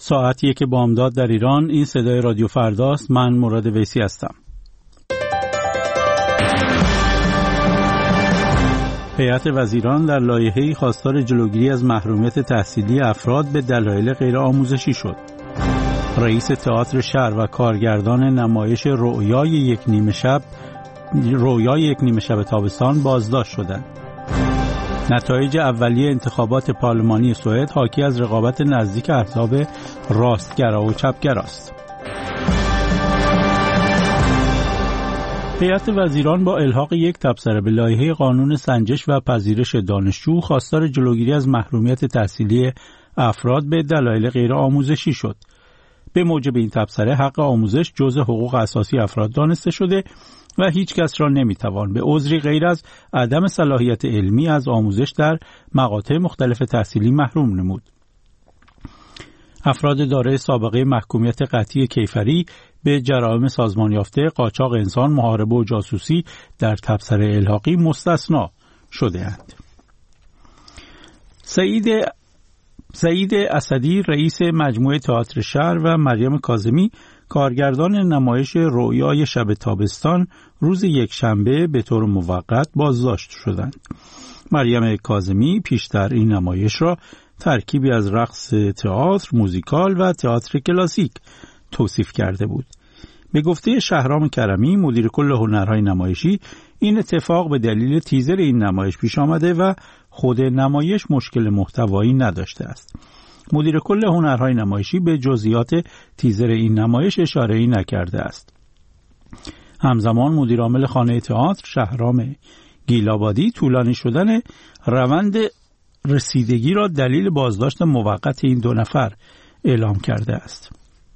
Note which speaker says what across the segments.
Speaker 1: ساعت 1 بامداد در ایران. این صدای رادیو فرداست. من مراد ویسی هستم. هیئت وزیران در لایحه‌ای خواستار جلوگیری از محرومیت تحصیلی افراد به دلایل غیر آموزشی شد. رئیس تئاتر شهر و کارگردان نمایش رویای یک نیمه شب تابستان بازداشت شدند. نتایج اولیه انتخابات پارلمانی سوئد حاکی از رقابت نزدیک احزاب راستگرا و چپگرا است. هیئت وزیران با الحاق یک تبصره به لایحه قانون سنجش و پذیرش دانشجو خواستار جلوگیری از محرومیت تحصیلی افراد به دلایل غیر آموزشی شد. به موجب این تبصره حق آموزش جزء حقوق اساسی افراد دانسته شده و هیچ کس را نمیتوان به عذری غیر از عدم صلاحیت علمی از آموزش در مقاطع مختلف تحصیلی محروم نمود. افراد دارای سابقه محکومیت قطعی کیفری به جرائم سازمان یافته، قاچاق انسان، محاربه و جاسوسی در تبصره الحاقی مستثنا شده‌اند. سعید اسدی رئیس مجموعه تئاتر شهر و مریم کاظمی کارگردان نمایش رویای شب تابستان روز یکشنبه به طور موقت بازداشت شدند. مریم کاظمی پیشتر این نمایش را ترکیبی از رقص تئاتر، موزیکال و تئاتر کلاسیک توصیف کرده بود. به گفته شهرام کرمی مدیر کل هنرهای نمایشی، این اتفاق به دلیل تیزر این نمایش پیش آمده و خود نمایش مشکل محتوایی نداشته است. مدیر کل هنرهای نمایشی به جزئیات تیزر این نمایش اشاره‌ای نکرده است. همزمان مدیر عامل خانه تئاتر شهرام گیلابادی طولانی شدن روند رسیدگی را دلیل بازداشت موقت این دو نفر اعلام کرده است.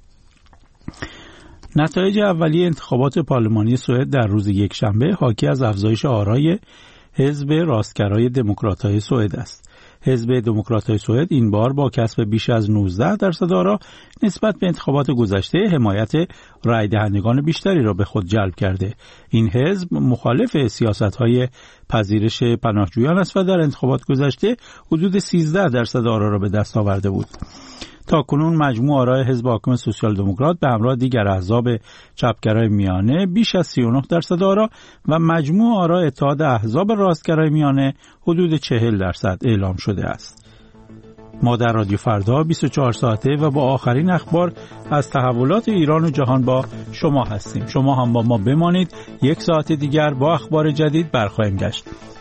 Speaker 1: نتایج اولیه انتخابات پارلمانی سوئد در روز یکشنبه حاکی از افزایش آرای حزب راستگرای دموکرات‌های سوئد است. حزب دموکرات‌های سوئد این بار با کسب بیش از 19% آرا نسبت به انتخابات گذشته حمایت رای دهندگان بیشتری را به خود جلب کرده. این حزب مخالف سیاست‌های پذیرش پناهجویان است و در انتخابات گذشته حدود 13% آرا را به دست آورده بود. تا کنون مجموع آرای حزب حاکم سوسیال دموکرات به همراه دیگر احزاب چپگرای میانه بیش از 39% آرا و مجموع آرای اتحاد احزاب راستگرای میانه حدود 40% اعلام شده است. ما در رادیو فردا 24 ساعته و با آخرین اخبار از تحولات ایران و جهان با شما هستیم. شما هم با ما بمانید. یک ساعت دیگر با اخبار جدید برخواهیم گشت.